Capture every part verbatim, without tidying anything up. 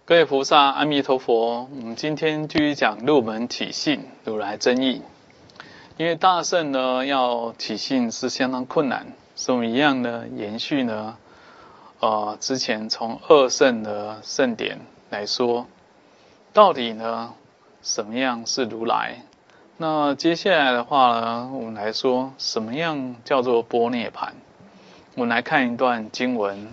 各位菩萨，阿弥陀佛。我们今天继续讲入门体性如来真义。因为大圣呢要体性是相当困难，所以我们一样呢延续呢呃之前从二圣的圣典来说，到底呢什么样是如来。那接下来的话呢，我们来说什么样叫做般涅盘。我们来看一段经文：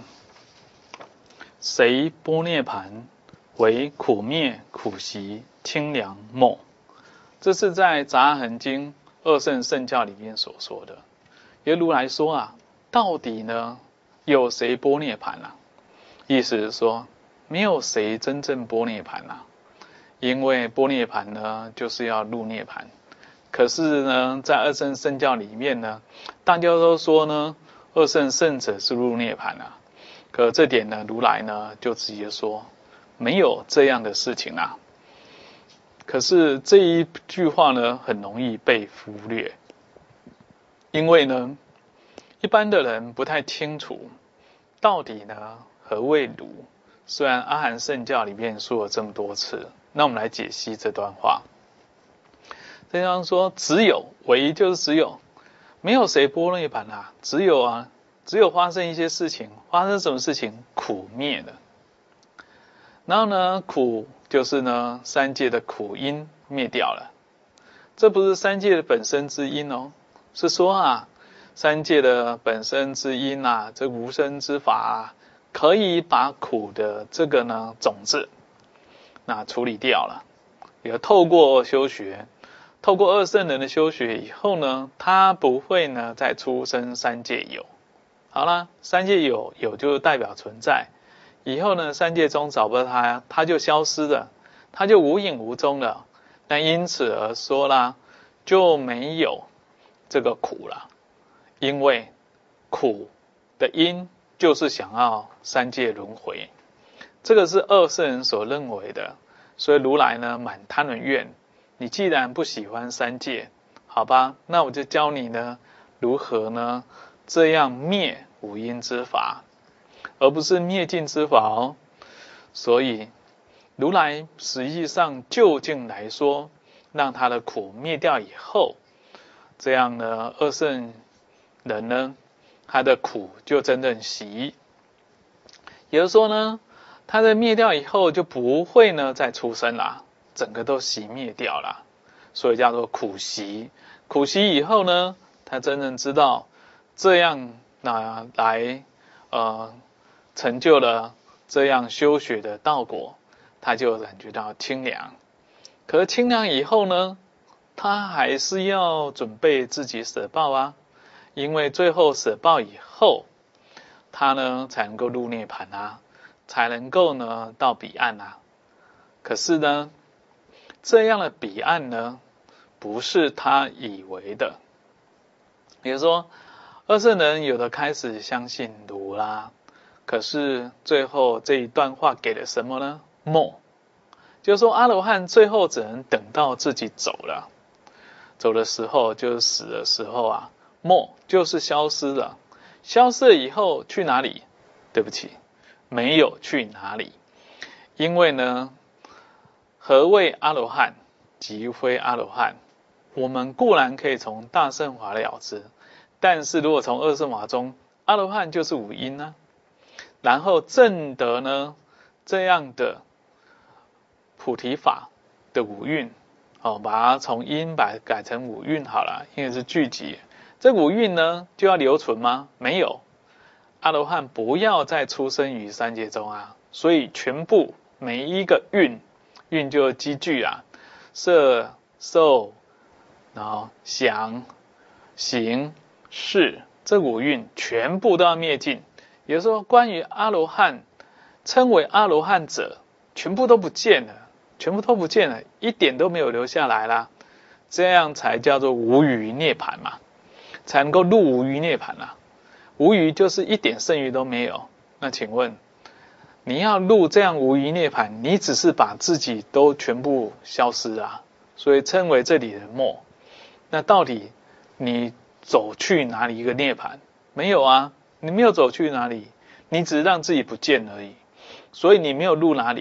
谁般涅盘，为苦灭苦习清凉默。这是在杂行经二圣圣教里面所说的。也如来说啊，到底呢有谁般涅盘啊？意思是说，没有谁真正般涅盘啊。因为般涅盘呢就是要入涅盘，可是呢在二圣圣教里面呢，大家都说呢二圣圣者是入涅盘啊。可这点呢如来呢就直接说没有这样的事情啊。可是这一句话呢很容易被忽略，因为呢一般的人不太清楚到底呢何谓如。虽然阿含圣教里面说了这么多次，那我们来解析这段话。这地方说只有，唯就是只有，没有谁般涅盘啊，只有啊只有发生一些事情。发生什么事情？苦灭了。然后呢苦就是呢三界的苦因灭掉了。这不是三界的本身之因哦，是说啊三界的本身之因啊，这无生之法啊，可以把苦的这个呢种子那处理掉了。也透过修学，透过二圣人的修学以后呢，他不会呢再出生三界有。好了，三界有有就代表存在，以后呢三界中找不到它，它就消失了，它就无影无踪了。那因此而说啦，就没有这个苦了。因为苦的因就是想要三界轮回，这个是二圣人所认为的。所以如来呢满贪人愿，你既然不喜欢三界，好吧，那我就教你呢如何呢这样灭五阴之法，而不是灭尽之法哦。所以如来实际上究竟来说，让他的苦灭掉以后，这样呢二圣人呢他的苦就真正息。也就是说呢，他在灭掉以后就不会呢再出生啦，整个都熄灭掉了，所以叫做苦息。苦息以后呢，他真正知道这样那来呃成就了这样修学的道果，他就感觉到清凉。可是清凉以后呢，他还是要准备自己舍报啊，因为最后舍报以后，他呢才能够入涅盘啊，才能够呢到彼岸啊。可是呢这样的彼岸呢不是他以为的。比如说二圣人有的开始相信如啦，可是最后这一段话给了什么呢？默。就是说阿罗汉最后只能等到自己走了，走的时候就是死的时候啊，默就是消失了。消失了以后去哪里？对不起，没有去哪里。因为呢何谓阿罗汉即非阿罗汉，我们固然可以从大乘法了之，但是如果从二乘法中，阿罗汉就是五阴啊，然后证得呢这样的菩提法的五蕴，哦，把它从因把它改成五蕴好了，因为是聚集。这五蕴呢就要留存吗？没有。阿罗汉不要再出生于三界中啊，所以全部每一个蕴，蕴就积聚啊，色受然后想行识，这五蕴全部都要灭尽。也就是说关于阿罗汉称为阿罗汉者全部都不见了，全部都不见了，一点都没有留下来啦。这样才叫做无余涅盘嘛，才能够入无余涅盘啊。无余就是一点剩余都没有。那请问你要入这样无余涅盘，你只是把自己都全部消失啊，所以称为这里的默。那到底你走去哪里一个涅盘？没有啊，你没有走去哪里，你只是让自己不见而已。所以你没有入哪里？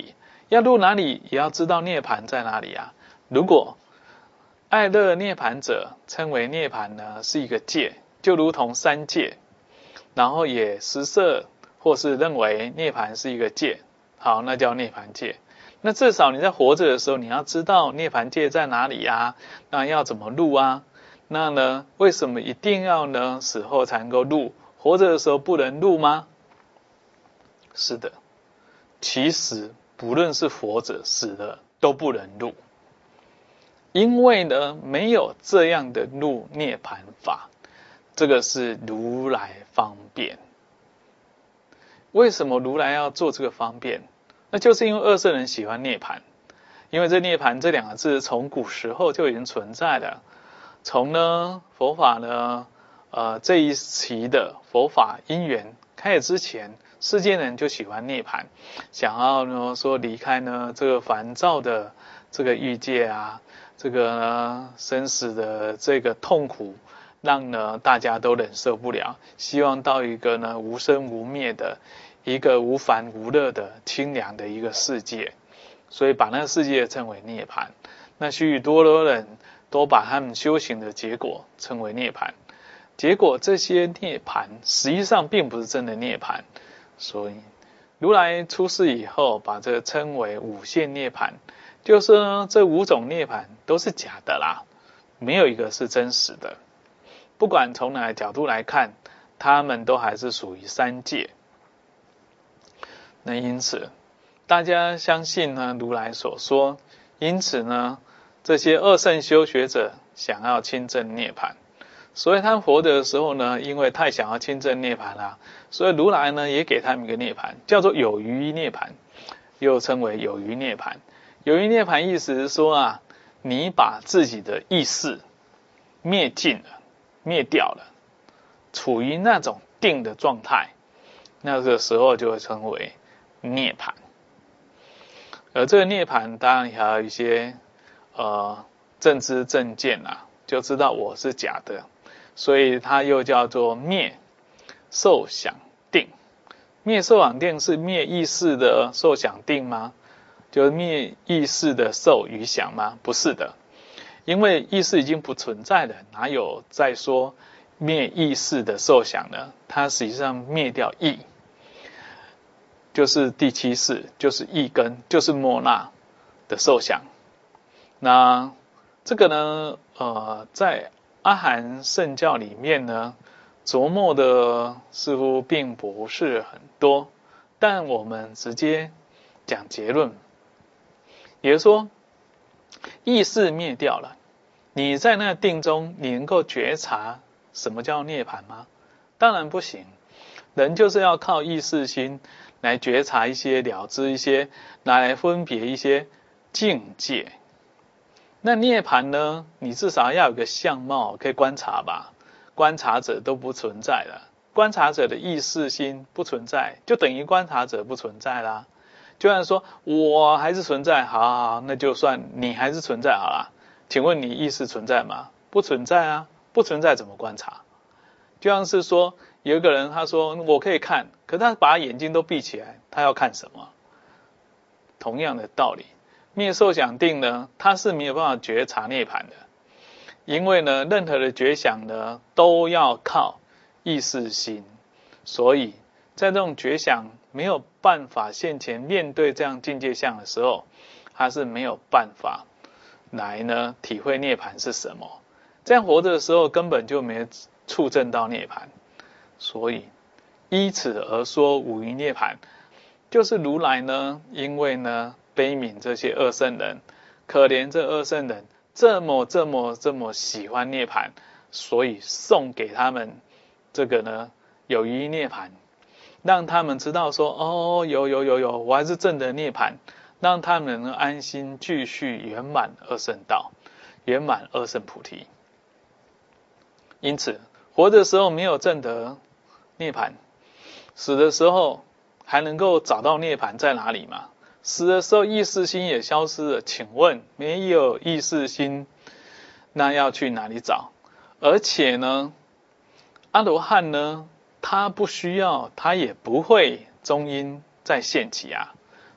要入哪里也要知道涅盘在哪里啊。如果爱乐涅盘者称为涅盘呢是一个界，就如同三界，然后也实设或是认为涅盘是一个界，好，那叫涅盘界。那至少你在活着的时候，你要知道涅盘界在哪里啊，那要怎么入啊？那呢，为什么一定要呢死后才能够入，活着的时候不能入吗？是的，其实不论是活着死了都不能入，因为呢没有这样的入涅盘法，这个是如来方便。为什么如来要做这个方便？那就是因为二圣人喜欢涅盘，因为这涅盘这两个字从古时候就已经存在了。从呢佛法呢呃这一期的佛法因缘开始之前，世间人就喜欢涅盘，想要呢说离开呢这个烦躁的这个欲界啊，这个呢生死的这个痛苦，让呢大家都忍受不了，希望到一个呢无生无灭的一个无烦无乐的清凉的一个世界，所以把那个世界称为涅盘。那许许多多人都把他们修行的结果称为涅盘，结果这些涅盘实际上并不是真的涅盘，所以如来出世以后把这称为五现涅盘，就是呢这五种涅盘都是假的啦，没有一个是真实的。不管从哪个角度来看，他们都还是属于三界。那因此大家相信呢如来所说，因此呢这些二圣修学者想要亲证涅盘，所以他们活着的时候呢，因为太想要亲证涅盘啦，所以如来呢也给他们一个涅盘，叫做有余涅盘，又称为有余涅盘。有余涅盘意思是说啊，你把自己的意识灭尽了，灭掉了，处于那种定的状态，那个时候就会称为涅盘。而这个涅盘当然还有一些呃正知正见啊，就知道我是假的，所以它又叫做灭受想定。灭受想定是灭意识的受想定吗？就是灭意识的受与想吗？不是的，因为意识已经不存在了，哪有再说灭意识的受想呢？它实际上灭掉意，就是第七识，就是意根，就是末那的受想。那这个呢呃在阿含圣教里面呢琢磨的似乎并不是很多，但我们直接讲结论，也就是说意识灭掉了，你在那定中你能够觉察什么叫涅盘吗？当然不行，人就是要靠意识心来觉察一些了知一些，来分别一些境界。那涅盘呢，你至少要有个相貌可以观察吧，观察者都不存在了，观察者的意识心不存在，就等于观察者不存在啦。就像说我还是存在，好好好，那就算你还是存在好啦。请问你意识存在吗？不存在啊，不存在怎么观察？就像是说有一个人他说我可以看，可他把眼睛都闭起来，他要看什么？同样的道理，灭受想定呢，它是没有办法觉察涅盘的，因为呢任何的觉想呢都要靠意识心，所以在这种觉想没有办法现前面对这样境界相的时候，他是没有办法来呢体会涅盘是什么，这样活着的时候根本就没触证到涅盘。所以依此而说五余涅盘，就是如来呢因为呢悲悯这些二圣人，可怜这二圣人这么这么这么喜欢涅盘，所以送给他们这个呢有余涅盘，让他们知道说哦有有有有我还是证得涅盘，让他们能安心继续圆满二圣道，圆满二圣菩提。因此活的时候没有证得涅盘，死的时候还能够找到涅盘在哪里吗？死的时候意识心也消失了，请问没有意识心，那要去哪里找？而且呢阿罗汉呢他不需要，他也不会中阴再现起啊，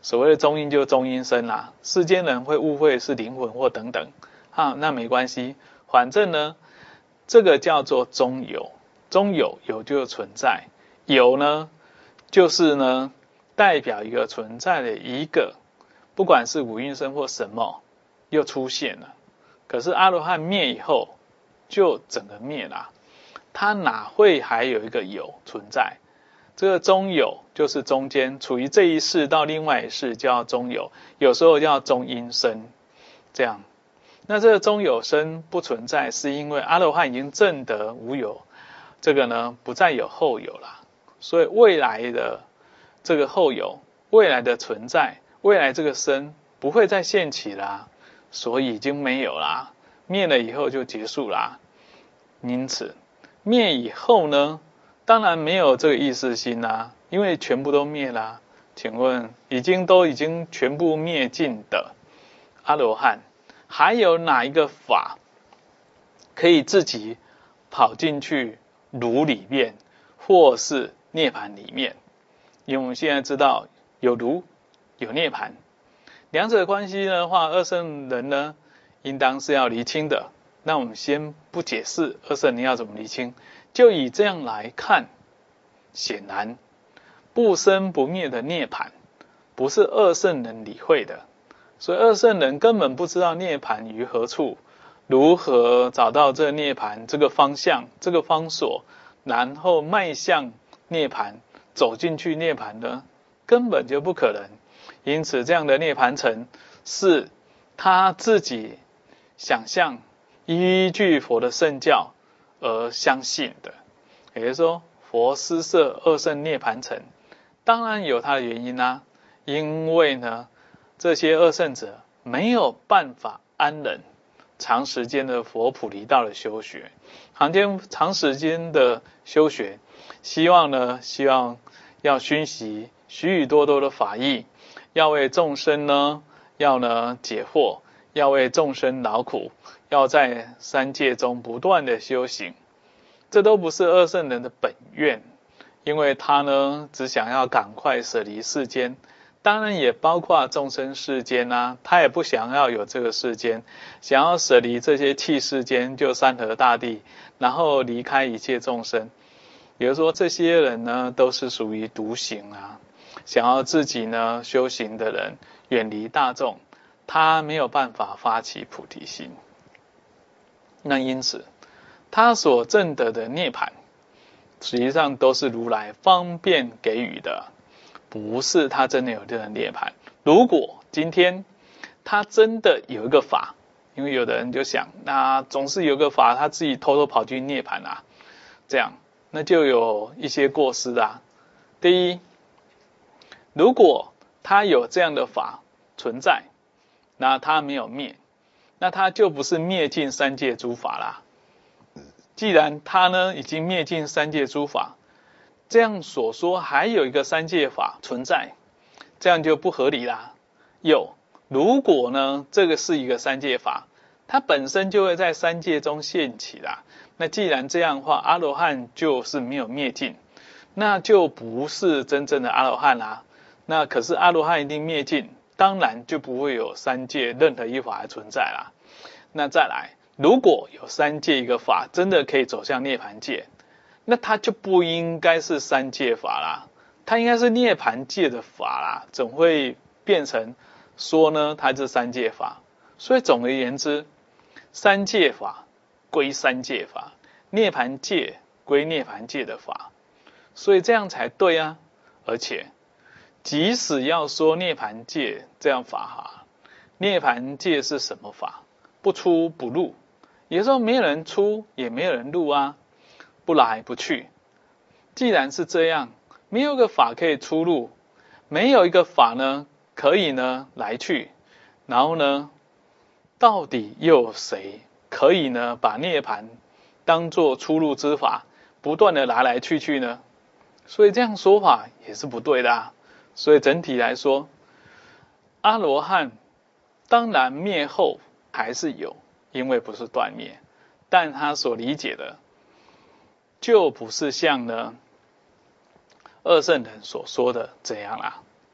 所谓的中阴就是中阴身啦，世间人会误会是灵魂或等等啊，那没关系，反正呢，这个叫做中有，中有有就是存在，有呢就是呢代表一个存在的一个，不管是五蕴身或什么又出现了。可是阿罗汉灭以后就整个灭了，他哪会还有一个有存在？这个中有就是中间处于这一世到另外一世叫中有，有时候叫中阴身，这样。那这个中有身不存在，是因为阿罗汉已经证得无有，这个呢不再有后有了，所以未来的这个后有，未来的存在，未来这个身不会再现起啦，所以已经没有啦，灭了以后就结束啦。因此灭以后呢，当然没有这个意识心啦，因为全部都灭啦。请问已经都已经全部灭尽的阿罗汉，还有哪一个法可以自己跑进去炉里面或是涅槃里面？因为我们现在知道有炉有涅槃，两者的关系的话，二圣人呢应当是要厘清的。那我们先不解释二圣人要怎么厘清，就以这样来看，显然不生不灭的涅槃不是二圣人理会的，所以二圣人根本不知道涅槃于何处，如何找到这涅槃这个方向这个方所，然后迈向涅槃走进去涅槃呢，根本就不可能。因此这样的涅槃城是他自己想象依据佛的圣教而相信的，也就是说佛施设二圣涅槃城当然有它的原因啊，因为呢这些二圣者没有办法安忍长时间的佛普离道的修学，长间长时间的修学，希望呢希望要熏习许许多多的法义，要为众生呢要呢解惑，要为众生劳苦，要在三界中不断的修行，这都不是二圣人的本愿，因为他呢只想要赶快舍离世间，当然也包括众生世间啊，他也不想要有这个世间，想要舍离这些器世间，就山河大地，然后离开一切众生。比如说这些人呢都是属于独行啊，想要自己呢修行的人远离大众，他没有办法发起菩提心。那因此他所证得的涅槃实际上都是如来方便给予的，不是他真的有这个涅槃。如果今天他真的有一个法，因为有的人就想，那总是有个法他自己偷偷跑去涅槃啊，这样那就有一些过失啊。第一，如果他有这样的法存在，那他没有灭，那他就不是灭尽三界诸法啦。既然他呢已经灭尽三界诸法，这样所说还有一个三界法存在，这样就不合理啦。有，如果呢这个是一个三界法，它本身就会在三界中现起啦。那既然这样的话，阿罗汉就是没有灭尽，那就不是真正的阿罗汉啦。那可是阿罗汉一定灭尽，当然就不会有三界任何一法还存在啦。那再来，如果有三界一个法真的可以走向涅槃界，那它就不应该是三界法啦，它应该是涅槃界的法啦，怎会变成说呢它是三界法？所以总而言之，三界法归三界法，涅槃界归涅槃界的法，所以这样才对啊。而且即使要说涅槃界这样法哈，涅槃界是什么法？不出不入，也就是说没有人出也没有人入啊，不来不去。既然是这样，没有个法可以出入，没有一个法呢可以呢来去，然后呢到底又有谁可以呢把涅槃当作出入之法，不断的来来去去呢？所以这样说法也是不对的啊。所以整体来说，阿罗汉当然灭后还是有，因为不是断灭，但他所理解的就不是像呢二圣人所说的这样啦。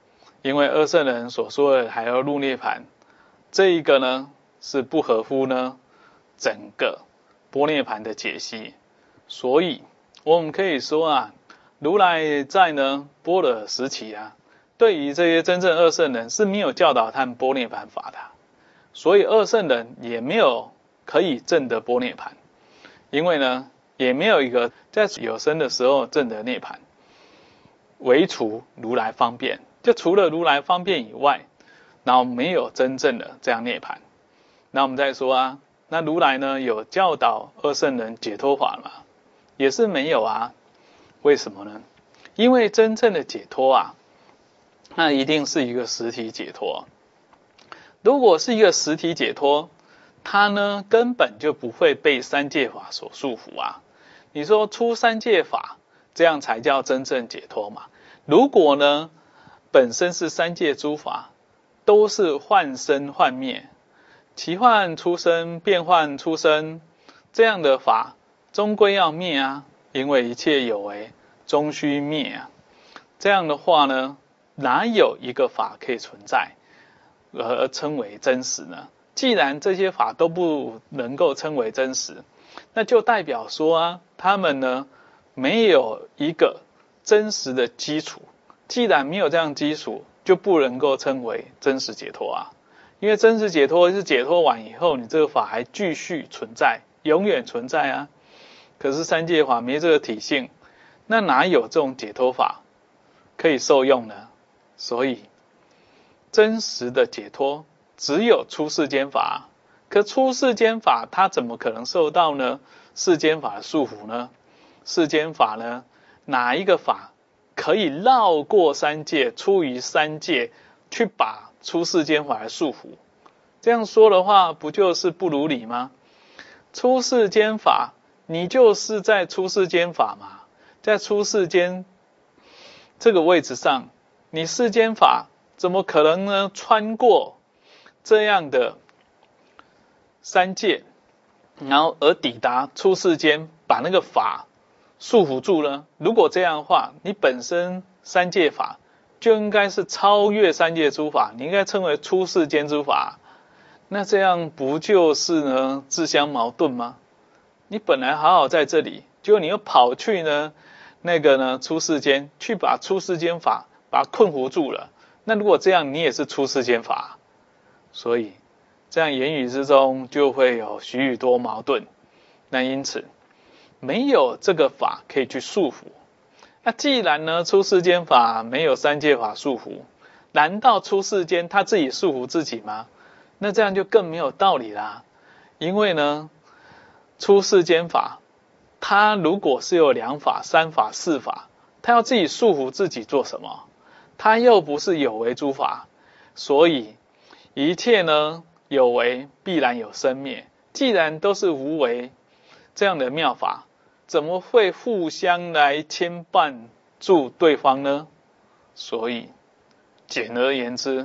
因为二圣人所说的还要入涅盘，这一个呢是不合乎呢整个般涅盘的解析，所以我们可以说啊，如来在呢般若时期啊，对于这些真正二圣人是没有教导他们般涅盘法的，所以二圣人也没有可以证得般涅盘，因为呢也没有一个在有生的时候证得涅盘，唯除如来方便，就除了如来方便以外，然后没有真正的这样涅盘。那我们再说啊，那如来呢有教导二圣人解脱法吗？也是没有啊。为什么呢？因为真正的解脱啊，那一定是一个实体解脱。如果是一个实体解脱，它呢根本就不会被三界法所束缚啊。你说出三界法，这样才叫真正解脱嘛。如果呢本身是三界诸法都是幻生幻灭，其幻出生，变幻出生，这样的法终归要灭啊，因为一切有为终须灭啊。这样的话呢，哪有一个法可以存在而称为真实呢？既然这些法都不能够称为真实，那就代表说啊，他们呢没有一个真实的基础。既然没有这样基础，就不能够称为真实解脱啊。因为真实解脱是解脱完以后，你这个法还继续存在，永远存在啊。可是三界法没这个体性，那哪有这种解脱法可以受用呢？所以真实的解脱只有出世间法，可出世间法它怎么可能受到呢世间法的束缚呢？世间法呢，哪一个法可以绕过三界，出于三界去把出世间法来束缚？这样说的话，不就是不如理吗？出世间法，你就是在出世间法嘛，在出世间这个位置上，你世间法怎么可能呢穿过这样的三界，然后而抵达出世间，把那个法束缚住呢？如果这样的话，你本身三界法就应该是超越三界诸法，你应该称为出世间诸法。那这样不就是呢自相矛盾吗？你本来好好在这里，结果你又跑去呢那个呢出世间，去把出世间法把它困缚住了。那如果这样，你也是出世间法，所以这样言语之中就会有许许多矛盾。那因此没有这个法可以去束缚。那既然呢出世间法没有三界法束缚，难道出世间他自己束缚自己吗？那这样就更没有道理啦。因为呢出世间法他如果是有两法三法四法，他要自己束缚自己做什么？他又不是有为诸法，所以一切呢有为必然有生灭，既然都是无为这样的妙法，怎么会互相来牵绊住对方呢？所以简而言之，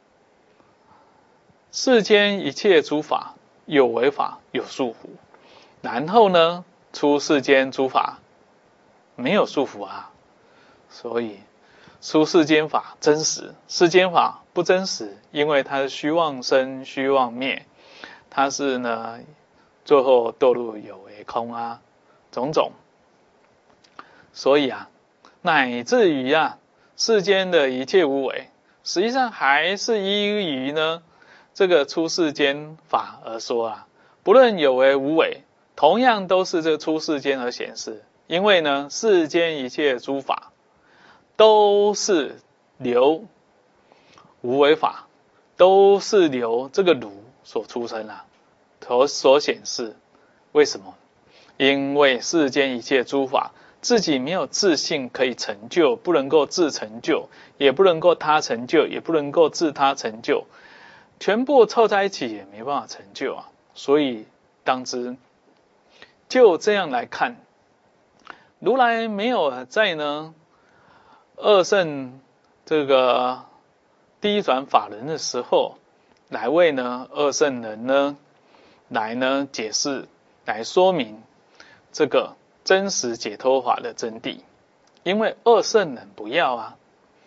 世间一切诸法有为法有束缚，然后呢出世间诸法没有束缚啊。所以出世间法真实，世间法不真实，因为它是虚妄生虚妄灭，它是呢最后堕入有为空啊种种。所以啊乃至于啊世间的一切无为，实际上还是依于呢这个出世间法而说啊。不论有为无为，同样都是这个出世间而显示。因为呢世间一切诸法都是由无为法，都是由这个如所出生啊，所所显示。为什么？因为世间一切诸法自己没有自性可以成就，不能够自成就，也不能够他成就，也不能够自他成就，全部凑在一起也没办法成就啊。所以当知就这样来看，如来没有在呢二圣这个第一转法轮的时候来为呢二圣人呢来呢解释，来说明这个真实解脱法的真谛。因为二圣人不要啊，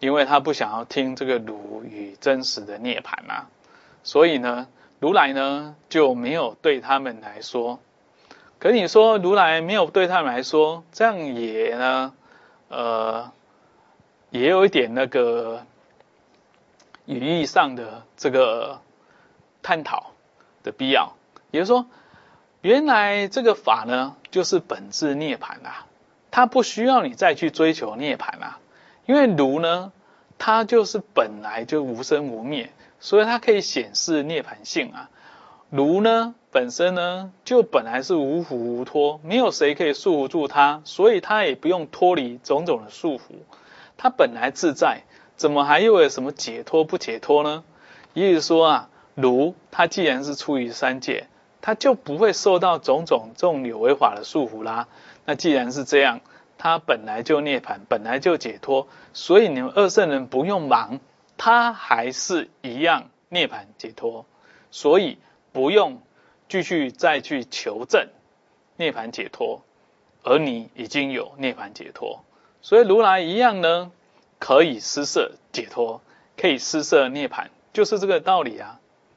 因为他不想要听这个如与真实的涅槃啊，所以呢，如来呢就没有对他们来说。可你说如来没有对他们来说，这样也呢，呃，也有一点那个语义上的这个探讨的必要。也就是说，原来这个法呢，就是本质涅槃啊，它不需要你再去追求涅槃啊，因为如呢，它就是本来就无生无灭，所以它可以显示涅槃性啊。如呢本身呢就本来是无缚无脱，没有谁可以束缚住它，所以它也不用脱离种种的束缚，它本来自在，怎么还有什么解脱不解脱呢？也就是说啊，如它既然是出于三界，它就不会受到种种这种有为法的束缚啦。那既然是这样，它本来就涅槃，本来就解脱，所以你们二圣人不用忙，它还是一样涅槃解脱，所以不用继续再去求证涅槃解脱，而你已经有涅槃解脱，所以如来一样呢，可以施设解脱，可以施设涅槃，就是这个道理啊。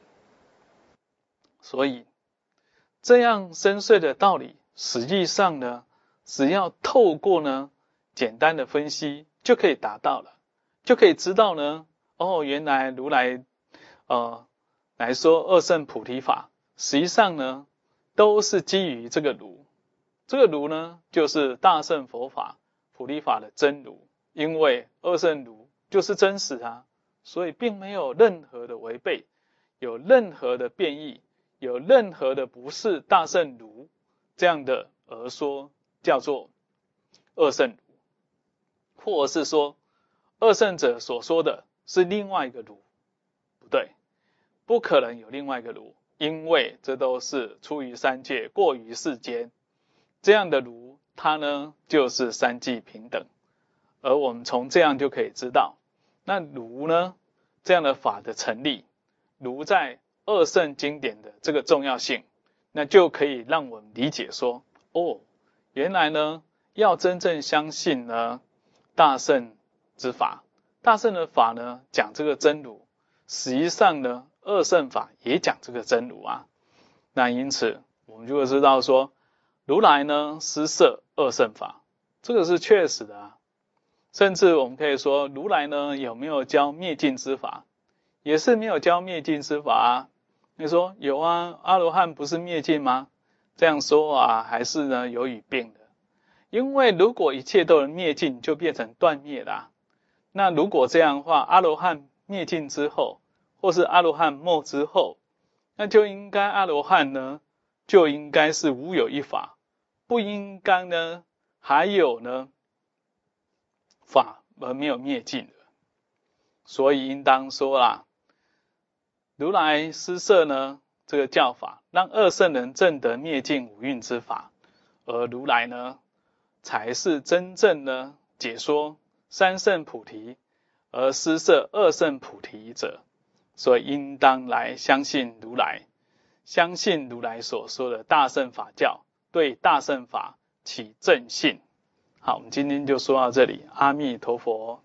所以这样深邃的道理，实际上呢，只要透过呢简单的分析就可以达到了，就可以知道呢，哦，原来如来呃来说二圣菩提法，实际上呢都是基于这个如，这个如呢就是大乘佛法菩提法的真如，因为二圣如就是真实啊，所以并没有任何的违背，有任何的变异，有任何的不是大乘如这样的而说叫做二圣如，或者是说二圣者所说的是另外一个如，不对，不可能有另外一个如，因为这都是出于三界，过于世间，这样的如它呢就是三际平等，而我们从这样就可以知道，那如呢这样的法的成立，如在二圣经典的这个重要性，那就可以让我们理解说，哦，原来呢要真正相信呢大乘之法，大乘的法呢讲这个真如，实际上呢二乘法也讲这个真如啊。那因此我们就会知道说，如来呢施设二乘法，这个是确实的啊。甚至我们可以说，如来呢有没有教灭尽之法，也是没有教灭尽之法啊。你说有啊，阿罗汉不是灭尽吗？这样说啊还是呢有语病的，因为如果一切都能灭尽，就变成断灭啦、啊。那如果这样的话，阿罗汉灭尽之后，或是阿罗汉没之后，那就应该阿罗汉呢就应该是无有一法，不应该呢还有呢法而没有灭尽的。所以应当说啦，如来施设呢这个教法，让二圣人证得灭尽五蕴之法，而如来呢才是真正呢解说三圣菩提而施设二圣菩提者，所以应当来相信如来，相信如来所说的大乘法教，对大乘法起正信。好，我们今天就说到这里，阿弥陀佛。